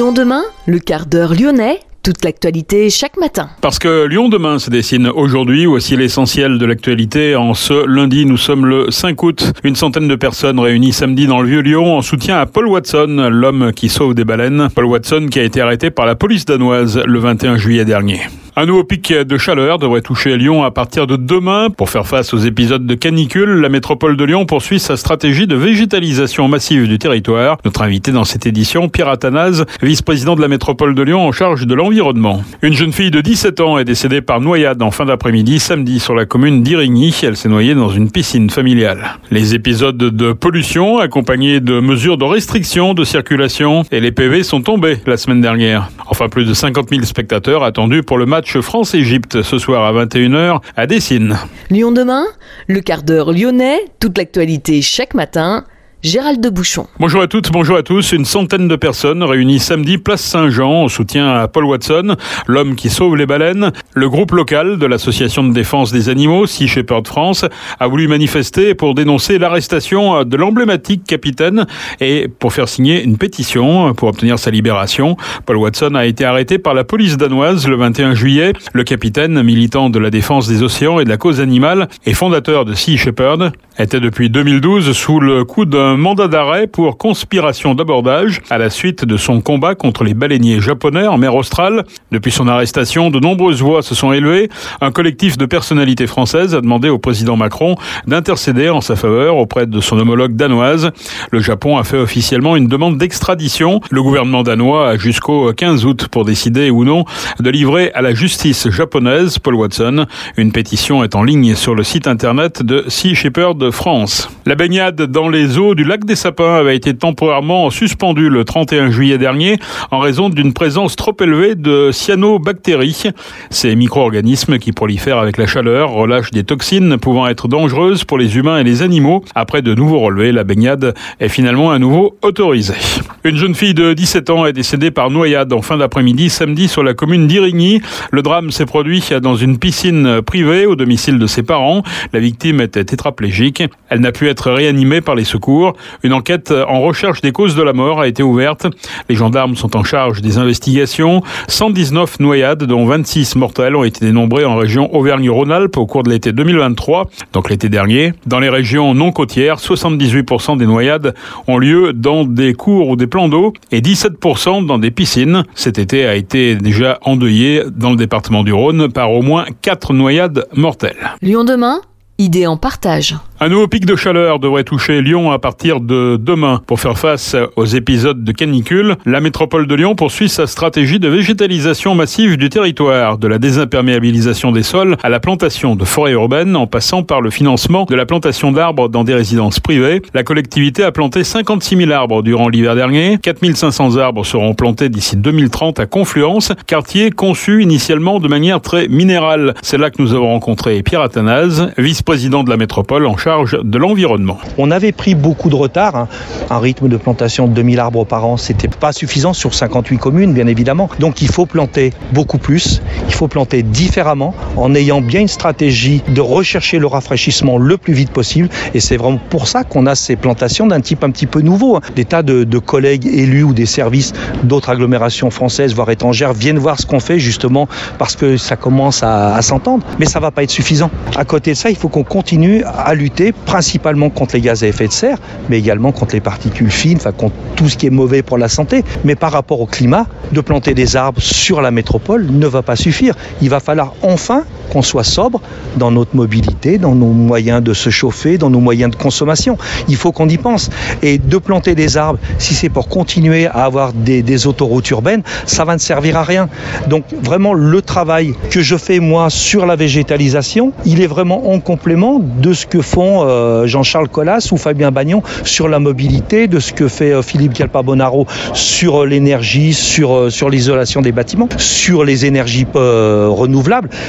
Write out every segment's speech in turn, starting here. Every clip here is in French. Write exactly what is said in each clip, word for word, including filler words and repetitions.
Lyon demain, le quart d'heure lyonnais, toute l'actualité chaque matin. Parce que Lyon demain se dessine aujourd'hui, voici l'essentiel de l'actualité. En ce lundi, nous sommes le cinq août. Une centaine de personnes réunies samedi dans le Vieux-Lyon en soutien à Paul Watson, l'homme qui sauve des baleines. Paul Watson qui a été arrêté par la police danoise le vingt et un juillet dernier. Un nouveau pic de chaleur devrait toucher Lyon à partir de demain. Pour faire face aux épisodes de canicule, la métropole de Lyon poursuit sa stratégie de végétalisation massive du territoire. Notre invité dans cette édition, Pierre Athanase, vice-président de la métropole de Lyon en charge de l'environnement. Une jeune fille de dix-sept ans est décédée par noyade en fin d'après-midi samedi sur la commune d'Irigny. Elle s'est noyée dans une piscine familiale. Les épisodes de pollution accompagnés de mesures de restriction de circulation et les P V sont tombés la semaine dernière. Enfin, plus de cinquante mille spectateurs attendus pour le match France-Égypte ce soir à vingt et une heures à Dessines. Lyon demain, le quart d'heure lyonnais, toute l'actualité chaque matin. Gérald de Bouchon. Bonjour à toutes, bonjour à tous. Une centaine de personnes réunies samedi place Saint-Jean en soutien à Paul Watson, l'homme qui sauve les baleines. Le groupe local de l'association de défense des animaux, Sea Shepherd France, a voulu manifester pour dénoncer l'arrestation de l'emblématique capitaine et pour faire signer une pétition pour obtenir sa libération. Paul Watson a été arrêté par la police danoise le vingt et un juillet. Le capitaine, militant de la défense des océans et de la cause animale et fondateur de Sea Shepherd, était depuis deux mille douze sous le coup d'un mandat d'arrêt pour conspiration d'abordage à la suite de son combat contre les baleiniers japonais en mer Australe. Depuis son arrestation, de nombreuses voix se sont élevées. Un collectif de personnalités françaises a demandé au président Macron d'intercéder en sa faveur auprès de son homologue danoise. Le Japon a fait officiellement une demande d'extradition. Le gouvernement danois a jusqu'au quinze août pour décider ou non de livrer à la justice japonaise Paul Watson. Une pétition est en ligne sur le site internet de Sea Shepherd France. La baignade dans les eaux du lac des Sapins avait été temporairement suspendue le trente et un juillet dernier en raison d'une présence trop élevée de cyanobactéries. Ces micro-organismes qui prolifèrent avec la chaleur relâchent des toxines pouvant être dangereuses pour les humains et les animaux. Après de nouveaux relevés, la baignade est finalement à nouveau autorisée. Une jeune fille de dix-sept ans est décédée par noyade en fin d'après-midi samedi sur la commune d'Irigny. Le drame s'est produit dans une piscine privée au domicile de ses parents. La victime était tétraplégique. Elle n'a pu être réanimée par les secours. Une enquête en recherche des causes de la mort a été ouverte. Les gendarmes sont en charge des investigations. cent dix-neuf noyades, dont vingt-six mortelles, ont été dénombrées en région Auvergne-Rhône-Alpes au cours de l'été deux mille vingt-trois, donc l'été dernier. Dans les régions non côtières, soixante-dix-huit pour cent des noyades ont lieu dans des cours ou des plans d'eau et dix-sept pour cent dans des piscines. Cet été a été déjà endeuillé dans le département du Rhône par au moins quatre noyades mortelles. Lyon demain, idée en partage. Un nouveau pic de chaleur devrait toucher Lyon à partir de demain. Pour faire face aux épisodes de canicule, la métropole de Lyon poursuit sa stratégie de végétalisation massive du territoire, de la désimperméabilisation des sols à la plantation de forêts urbaines, en passant par le financement de la plantation d'arbres dans des résidences privées. La collectivité a planté cinquante-six mille arbres durant l'hiver dernier. quatre mille cinq cents arbres seront plantés d'ici deux mille trente à Confluence, quartier conçu initialement de manière très minérale. C'est là que nous avons rencontré Pierre Athanase, vice-président de la métropole en charge de l'environnement. On avait pris beaucoup de retard, hein. Un rythme de plantation de deux mille arbres par an, c'était pas suffisant sur cinquante-huit communes, bien évidemment. Donc il faut planter beaucoup plus, il faut planter différemment, en ayant bien une stratégie de rechercher le rafraîchissement le plus vite possible. Et c'est vraiment pour ça qu'on a ces plantations d'un type un petit peu nouveau. Hein. Des tas de, de collègues élus ou des services d'autres agglomérations françaises, voire étrangères, viennent voir ce qu'on fait justement parce que ça commence à, à s'entendre. Mais ça va pas être suffisant. À côté de ça, il faut qu'on continue à lutter principalement contre les gaz à effet de serre, mais également contre les particules fines, enfin contre tout ce qui est mauvais pour la santé. Mais par rapport au climat, de planter des arbres sur la métropole ne va pas suffire. Il va falloir enfin qu'on soit sobre dans notre mobilité, dans nos moyens de se chauffer, dans nos moyens de consommation. Il faut qu'on y pense. Et de planter des arbres, si c'est pour continuer à avoir des, des autoroutes urbaines, ça va ne servir à rien. Donc vraiment, le travail que je fais moi sur la végétalisation, il est vraiment en complément de ce que font euh, Jean-Charles Collas ou Fabien Bagnon sur la mobilité, de ce que fait euh, Philippe Calpabonaro sur euh, l'énergie, sur, euh, sur l'isolation des bâtiments, sur les énergies euh, renouvelables. C'est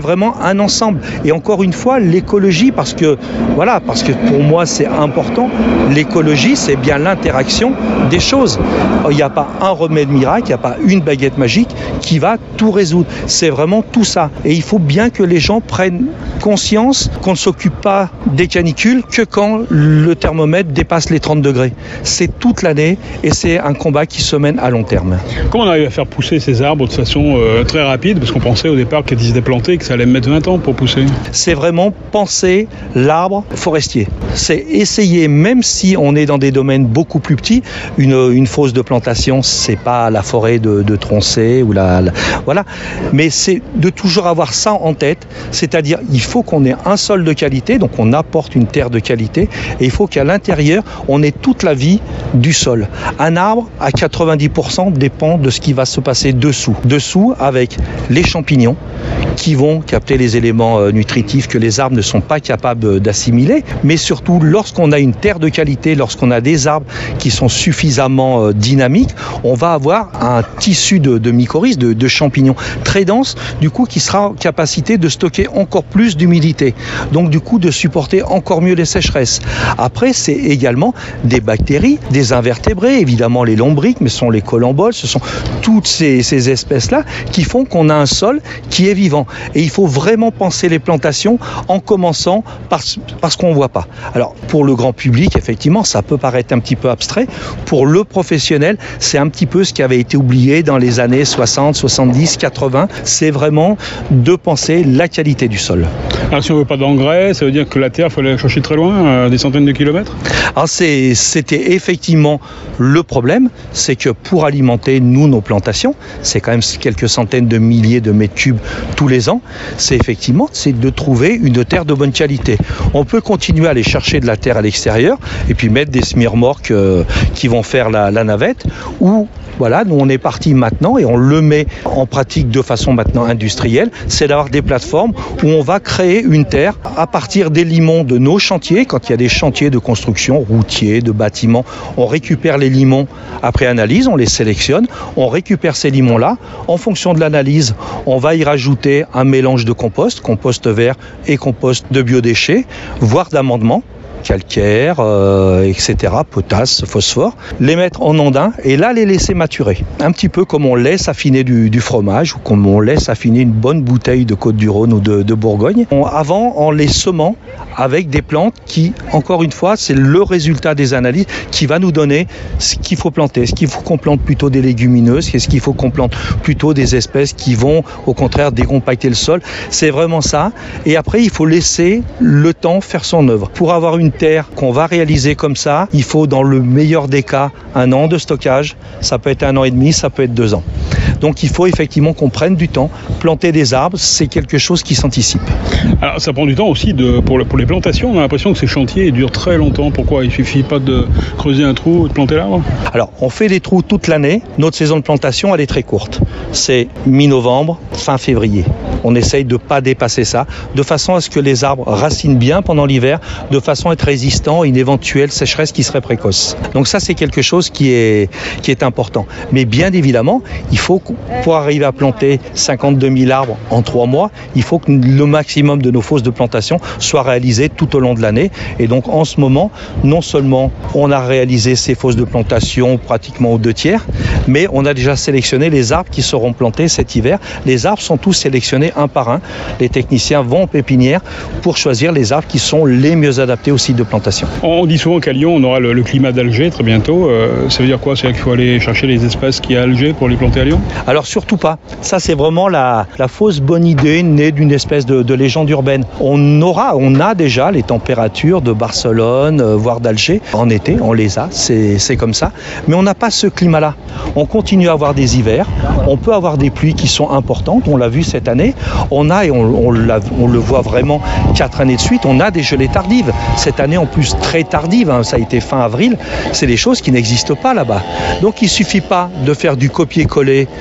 vraiment un ensemble. Et encore une fois, l'écologie, parce que, voilà, parce que pour moi c'est important, l'écologie c'est bien l'interaction des choses. Il n'y a pas un remède miracle, il n'y a pas une baguette magique qui va tout résoudre. C'est vraiment tout ça. Et il faut bien que les gens prennent conscience qu'on ne s'occupe pas des canicules que quand le thermomètre dépasse les trente degrés. C'est toute l'année et c'est un combat qui se mène à long terme. Comment on arrive à faire pousser ces arbres de façon euh, très rapide? Parce qu'on pensait au départ qu'ils étaient plantés, que ça allait mettre vingt ans pour pousser. C'est vraiment penser l'arbre forestier. C'est essayer, même si on est dans des domaines beaucoup plus petits, une, une fosse de plantation, c'est pas la forêt de, de Tronchet ou la, la voilà, mais c'est de toujours avoir ça en tête, c'est-à-dire il faut qu'on ait un sol de qualité, donc on apporte une terre de qualité, et il faut qu'à l'intérieur on ait toute la vie du sol. Un arbre à quatre-vingt-dix pour cent dépend de ce qui va se passer dessous, dessous avec les champignons qui vont capter les éléments nutritifs que les arbres ne sont pas capables d'assimiler, mais surtout lorsqu'on a une terre de qualité, lorsqu'on a des arbres qui sont suffisamment dynamiques, on va avoir un tissu de, de mycorhizes, de, de champignons très dense, du coup qui sera en capacité de stocker encore plus d'humidité, donc du coup de supporter encore mieux les sécheresses. Après, c'est également des bactéries, des invertébrés, évidemment les lombriques, mais ce sont les colamboles, ce sont toutes ces, ces espèces-là qui font qu'on a un sol qui est vivant. Et il faut vraiment penser les plantations en commençant par, par ce qu'on ne voit pas. Alors, pour le grand public, effectivement, ça peut paraître un petit peu abstrait. Pour le professionnel, c'est un petit peu ce qui avait été oublié dans les années soixante, soixante-dix, quatre-vingts. C'est vraiment de penser la qualité du sol. Alors, si on ne veut pas d'engrais, ça veut dire que la terre, il faut aller chercher très loin, euh, des centaines de kilomètres? Alors, c'est, c'était effectivement le problème, c'est que pour alimenter, nous, nos plantations, c'est quand même quelques centaines de milliers de mètres cubes tous les ans, c'est effectivement c'est de trouver une terre de bonne qualité. On peut continuer à aller chercher de la terre à l'extérieur et puis mettre des semi-remorques euh, qui vont faire la, la navette, ou voilà, nous on est parti maintenant et on le met en pratique de façon maintenant industrielle, c'est d'avoir des plateformes où on va créer une terre à partir des limons de nos chantiers. Quand il y a des chantiers de construction, routiers, de bâtiments, on récupère les limons après analyse, on les sélectionne, on récupère ces limons-là. En fonction de l'analyse, on va y rajouter un mélange de compost, compost vert et compost de biodéchets, voire d'amendements, calcaire, euh, et cetera, potasse, phosphore, les mettre en ondin et là les laisser maturer. Un petit peu comme on laisse affiner du, du fromage ou comme on laisse affiner une bonne bouteille de Côte-du-Rhône ou de, de Bourgogne. On, avant, en les semant avec des plantes qui, encore une fois, c'est le résultat des analyses qui va nous donner ce qu'il faut planter. Est-ce qu'il faut qu'on plante plutôt des légumineuses? Est-ce qu'il faut qu'on plante plutôt des espèces qui vont, au contraire, décompacter le sol? C'est vraiment ça. Et après, il faut laisser le temps faire son œuvre. Pour avoir une terre qu'on va réaliser comme ça, il faut dans le meilleur des cas un an de stockage, ça peut être un an et demi, ça peut être deux ans. Donc il faut effectivement qu'on prenne du temps. Planter des arbres, c'est quelque chose qui s'anticipe. Alors ça prend du temps aussi de, pour, le, pour les plantations. On a l'impression que ces chantiers durent très longtemps. Pourquoi? Il suffit pas de creuser un trou et de planter l'arbre? Alors on fait des trous toute l'année. Notre saison de plantation, elle est très courte. C'est mi-novembre, fin février. On essaye de ne pas dépasser ça, de façon à ce que les arbres racinent bien pendant l'hiver, de façon à être résistants à une éventuelle sécheresse qui serait précoce. Donc ça, c'est quelque chose qui est, qui est important. Mais bien évidemment, il faut, pour arriver à planter cinquante-deux mille arbres en trois mois, il faut que le maximum de nos fosses de plantation soient réalisées tout au long de l'année. Et donc en ce moment, non seulement on a réalisé ces fosses de plantation pratiquement aux deux tiers, mais on a déjà sélectionné les arbres qui seront plantés cet hiver. Les arbres sont tous sélectionnés un par un. Les techniciens vont en pépinière pour choisir les arbres qui sont les mieux adaptés au site de plantation. On dit souvent qu'à Lyon, on aura le, le climat d'Alger très bientôt. Euh, ça veut dire quoi? C'est-à-dire qu'il faut aller chercher les espèces qui y a à Alger pour les planter à Lyon? Alors surtout pas. Ça, c'est vraiment la, la fausse bonne idée née d'une espèce de, de légende urbaine. On aura, on a déjà les températures de Barcelone, euh, voire d'Alger. En été, on les a, c'est, c'est comme ça. Mais on n'a pas ce climat-là. On continue à avoir des hivers. On peut avoir des pluies qui sont importantes. On l'a vu cette année. On a, et on, on, l'a, on le voit vraiment quatre années de suite, on a des gelées tardives. Cette année, en plus, très tardive, hein, ça a été fin avril. C'est des choses qui n'existent pas là-bas. Donc, il ne suffit pas de faire du copier-coller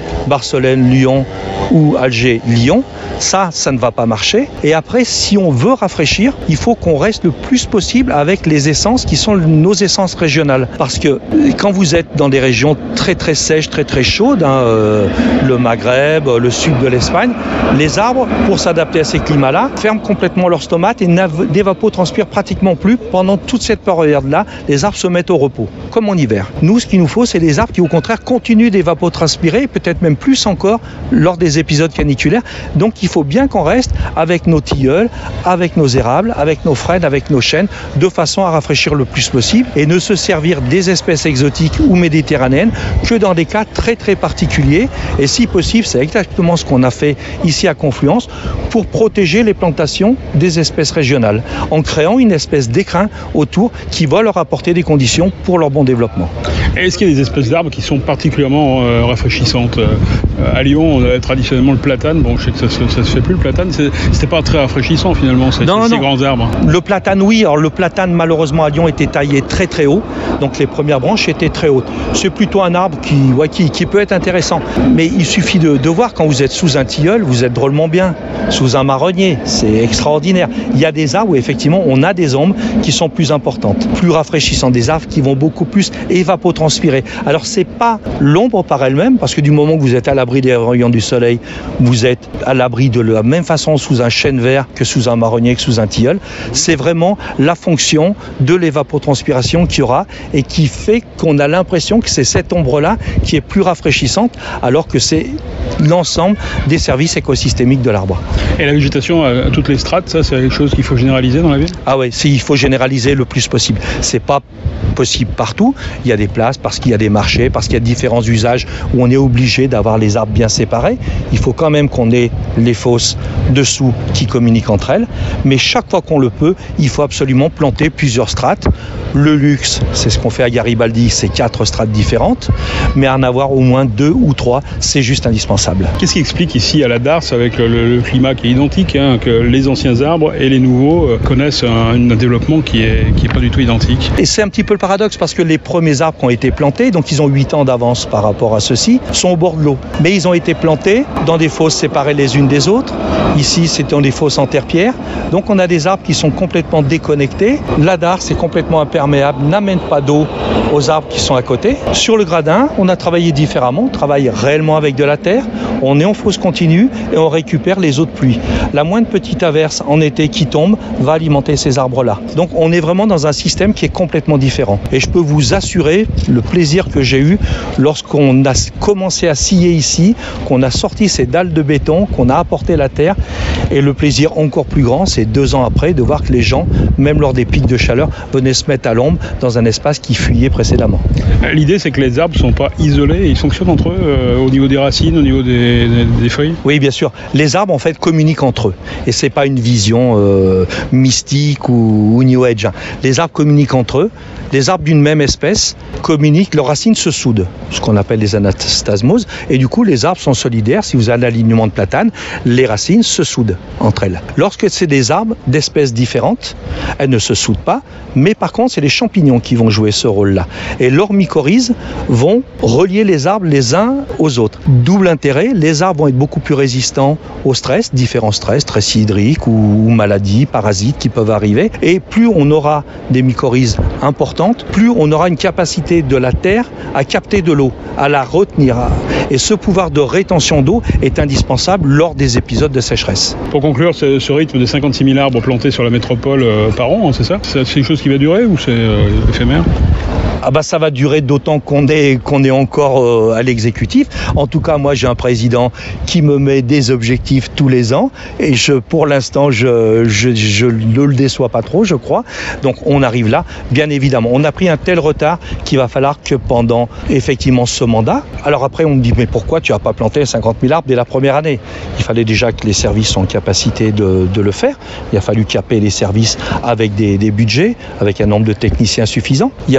Barcelone, Lyon ou Alger, Lyon. Ça, ça ne va pas marcher. Et après, si on veut rafraîchir, il faut qu'on reste le plus possible avec les essences qui sont nos essences régionales. Parce que quand vous êtes dans des régions très très sèches, très très chaudes, hein, euh, le Maghreb, le sud de l'Espagne, les arbres, pour s'adapter à ces climats-là, ferment complètement leurs stomates et n'évapotranspirent pratiquement plus. Pendant toute cette période-là, les arbres se mettent au repos, comme en hiver. Nous, ce qu'il nous faut, c'est des arbres qui, au contraire, continuent d'évapotranspirer, peut-être même plus encore lors des épisodes caniculaires. Donc, il faut bien qu'on reste avec nos tilleuls, avec nos érables, avec nos frênes, avec nos chênes, de façon à rafraîchir le plus possible et ne se servir des espèces exotiques ou méditerranéennes que dans des cas très très particuliers. Et si possible, c'est exactement ce qu'on a fait ici à Confluence pour protéger les plantations des espèces régionales, en créant une espèce d'écrin autour qui va leur apporter des conditions pour leur bon développement. Est-ce qu'il y a des espèces d'arbres qui sont particulièrement euh, rafraîchissantes ? euh, À Lyon, on a traditionnellement le platane. Bon, je sais que ça se, ça se fait plus le platane. C'est, c'était pas très rafraîchissant finalement, ces, non, ces non. grands arbres. Le platane, oui. Alors le platane, malheureusement, à Lyon, était taillé très très haut. Donc les premières branches étaient très hautes. C'est plutôt un arbre qui, ouais, qui, qui peut être intéressant. Mais il suffit de, de voir, quand vous êtes sous un tilleul, vous êtes drôlement bien. Sous un marronnier, c'est extraordinaire. Il y a des arbres où effectivement on a des ombres qui sont plus importantes, plus rafraîchissantes, des arbres qui vont beaucoup plus évapotranspirer. Alors c'est pas l'ombre par elle-même, parce que du moment que vous êtes à l'abri des rayons du soleil, vous êtes à l'abri de la même façon sous un chêne vert que sous un marronnier, que sous un tilleul. C'est vraiment la fonction de l'évapotranspiration qu'il y aura et qui fait qu'on a l'impression que c'est cette ombre-là qui est plus rafraîchissante, alors que c'est l'ensemble des services écosystémiques de l'arbre. Et la végétation à, à toutes les strates, ça c'est quelque chose qu'il faut généraliser dans la ville ? Ah oui, il faut généraliser le plus possible. C'est pas possible partout. Il y a des places parce qu'il y a des marchés, parce qu'il y a différents usages où on est obligé d'avoir les arbres bien séparés. Il faut quand même qu'on ait les fosses dessous qui communiquent entre elles. Mais chaque fois qu'on le peut, il faut absolument planter plusieurs strates. Le luxe, c'est ce qu'on fait à Garibaldi, c'est quatre strates différentes. Mais en avoir au moins deux ou trois, c'est juste indispensable. Qu'est-ce qui explique ici à la Darse, avec le, le climat qui est identique, hein, que les anciens arbres et les nouveaux euh, connaissent un, un développement qui est, qui est pas du tout identique ? Et c'est un petit peu le paradoxe, parce que les premiers arbres qui ont été plantés, donc ils ont huit ans d'avance par rapport à ceux-ci, sont au bord de l'eau. Mais ils ont été plantés dans des fosses séparées les unes des autres. Ici, c'était dans des fosses en terre-pierre. Donc on a des arbres qui sont complètement déconnectés. La Darse est complètement imperméable, n'amène pas d'eau aux arbres qui sont à côté. Sur le gradin, on a travaillé différemment. On travaille réellement avec de la terre. On est en fosse continue et on récupère les eaux de pluie. La moindre petite averse en été qui tombe va alimenter ces arbres-là. Donc on est vraiment dans un système qui est complètement différent. Et je peux vous assurer le plaisir que j'ai eu lorsqu'on a commencé à scier ici, qu'on a sorti ces dalles de béton, qu'on a apporté la terre. Et le plaisir encore plus grand, c'est deux ans après de voir que les gens, même lors des pics de chaleur, venaient se mettre à l'ombre dans un espace qui fuyait précédemment. L'idée, c'est que les arbres ne sont pas isolés, ils fonctionnent entre eux euh, au niveau des racines, au niveau des, des, des feuilles ? Oui, bien sûr. Les arbres, en fait, communiquent entre eux. Et ce n'est pas une vision euh, mystique ou, ou New Age. Les arbres communiquent entre eux. Les arbres d'une même espèce communiquent, leurs racines se soudent, ce qu'on appelle les anastasmoses. Et du coup, les arbres sont solidaires. Si vous avez un alignement de platane, les racines se soudent entre elles. Lorsque c'est des arbres d'espèces différentes, elles ne se soudent pas. Mais par contre, c'est les champignons qui vont jouer ce rôle-là. Et leurs mycorhizes vont relier les arbres les uns aux autres. Double intérêt, les arbres vont être beaucoup plus résistants au stress, différents stress, stress hydrique ou, ou maladies, parasites qui peuvent arriver. Et plus on aura des mycorhizes importantes, plus on aura une capacité de la terre à capter de l'eau, à la retenir. Et ce pouvoir de rétention d'eau est indispensable lors des épisodes de sécheresse. Pour conclure, ce, ce rythme de cinquante-six mille arbres plantés sur la métropole euh, par an, hein, c'est ça ? C'est quelque chose qui va durer ou c'est euh, éphémère ? Ah bah ça va durer d'autant qu'on est, qu'on est encore euh, à l'exécutif. En tout cas, moi j'ai un président qui me met des objectifs tous les ans et je, pour l'instant je, je, je ne le déçois pas trop, je crois. Donc on arrive là, bien évidemment. On a pris un tel retard qu'il va falloir que pendant effectivement ce mandat, alors après on me dit mais pourquoi tu n'as pas planté cinquante mille arbres dès la première année ? Il fallait déjà que les services soient en capacité de, de le faire. Il a fallu caper les services avec des, des budgets, avec un nombre de techniciens suffisant. Il a fallu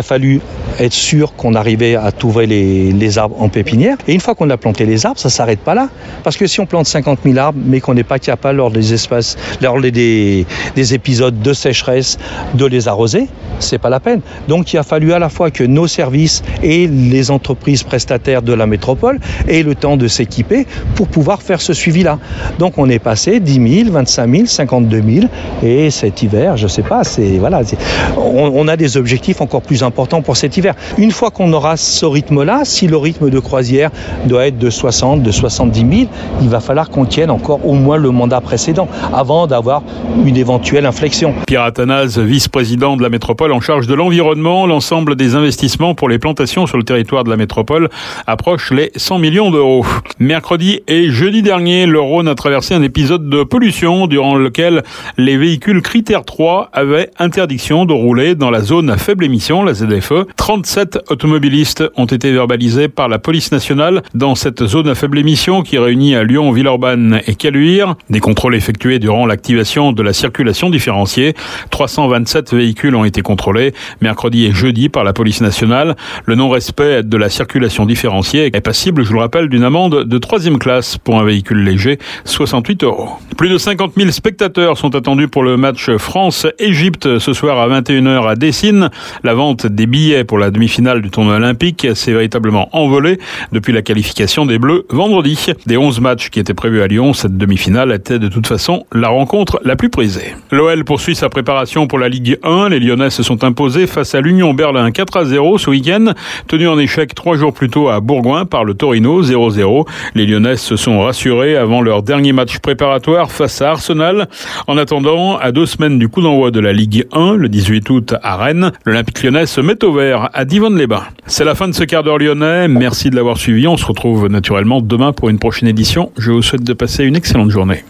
être sûr qu'on arrivait à trouver les, les arbres en pépinière. Et une fois qu'on a planté les arbres, ça ne s'arrête pas là. Parce que si on plante cinquante mille arbres, mais qu'on n'est pas capable lors des espaces, lors des, des épisodes de sécheresse, de les arroser, c'est pas la peine. Donc il a fallu à la fois que nos services et les entreprises prestataires de la métropole aient le temps de s'équiper pour pouvoir faire ce suivi-là. Donc on est passé dix mille, vingt-cinq mille, cinquante-deux mille, et cet hiver, je sais pas, c'est voilà, c'est, on, on a des objectifs encore plus importants pour cet hiver. Une fois qu'on aura ce rythme-là, si le rythme de croisière doit être de soixante, de soixante-dix mille, il va falloir qu'on tienne encore au moins le mandat précédent avant d'avoir une éventuelle inflexion. Pierre Athanase, vice-président de la métropole en charge de l'environnement, l'ensemble des investissements pour les plantations sur le territoire de la métropole approche les cent millions d'euros. Mercredi et jeudi dernier, le Rhône a traversé un épisode de pollution durant lequel les véhicules critère trois avaient interdiction de rouler dans la zone à faible émission, la Z F E. trente-sept automobilistes ont été verbalisés par la police nationale dans cette zone à faible émission qui réunit à Lyon, Villeurbanne et Caluire. Des contrôles effectués durant l'activation de la circulation différenciée. trois cent vingt-sept véhicules ont été contrôlés mercredi et jeudi par la police nationale. Le non-respect de la circulation différenciée est passible, je le rappelle, d'une amende de troisième classe pour un véhicule léger, soixante-huit euros. Plus de cinquante mille spectateurs sont attendus pour le match France-Égypte ce soir à vingt et une heures à Dessine. La vente des billets pour la demi-finale du tournoi olympique s'est véritablement envolée depuis la qualification des Bleus vendredi. Des onze matchs qui étaient prévus à Lyon, cette demi-finale était de toute façon la rencontre la plus prisée. L'O L poursuit sa préparation pour la Ligue un. Les Lyonnais se sont imposés face à l'Union Berlin quatre à zéro ce week-end. Tenu en échec trois jours plus tôt à Bourgoin par le Torino zéro zéro. Les Lyonnais se sont rassurés avant leur dernier match préparatoire face à Arsenal. En attendant, à deux semaines du coup d'envoi de la Ligue un, le dix-huit août à Rennes, l'Olympique Lyonnais se met au vert à Divonne-les-Bains. C'est la fin de ce quart d'heure lyonnais. Merci de l'avoir suivi. On se retrouve naturellement demain pour une prochaine édition. Je vous souhaite de passer une excellente journée.